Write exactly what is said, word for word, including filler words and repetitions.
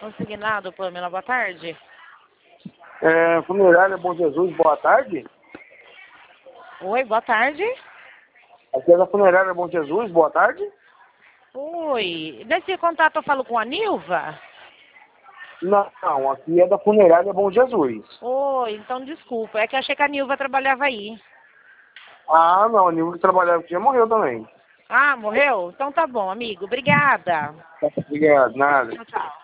Consignado, Pamela, boa tarde. É, Funerária Bom Jesus, boa tarde. Oi, boa tarde. Aqui é da Funerária Bom Jesus, boa tarde. Oi, nesse contato eu falo com a Nilva? Não, não, aqui é da Funerária Bom Jesus. Oi, então desculpa, é que eu achei que a Nilva trabalhava aí. Ah, não, o Nilson que trabalhava aqui já morreu também. Ah, morreu? Então tá bom, amigo, obrigada. Obrigado, nada. Tchau, tchau.